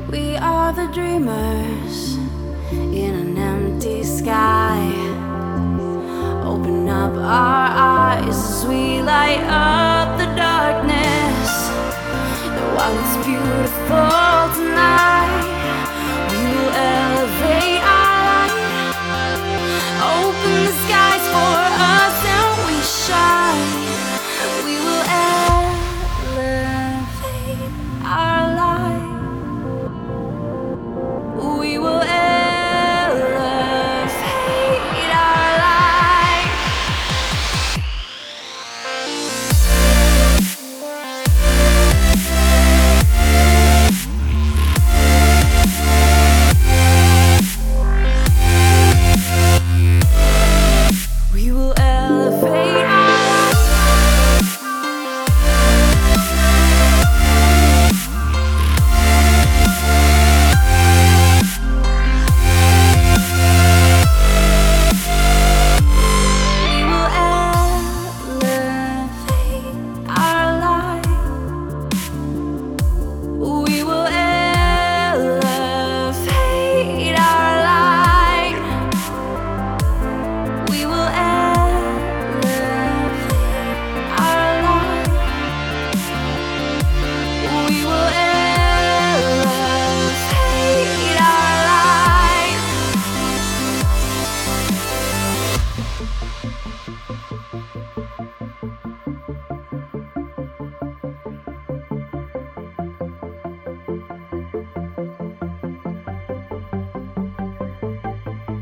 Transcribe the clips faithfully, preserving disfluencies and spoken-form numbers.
We are the dreamers in an empty sky. Open up our eyes as we light up the darkness. While it's beautiful tonight, we will elevate our light. Open the skies for us and we shine. We will elevate our light. We will elevate our light. We will elevate our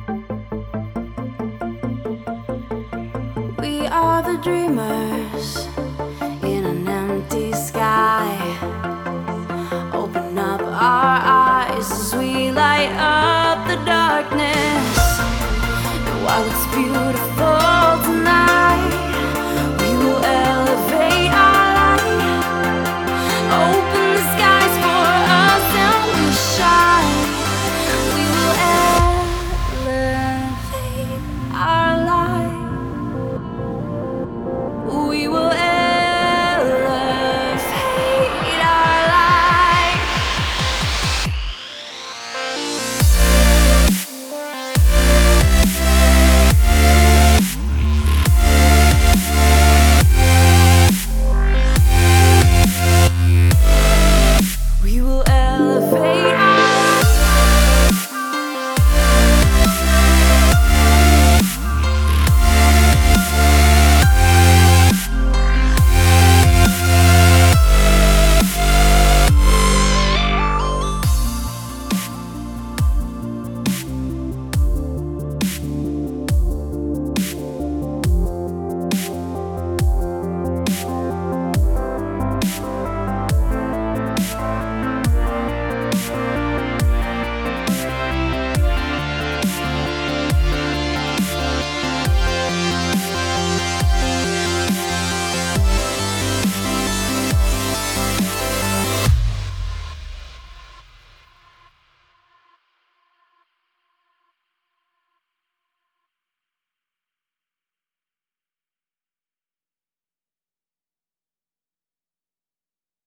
We are the dreamers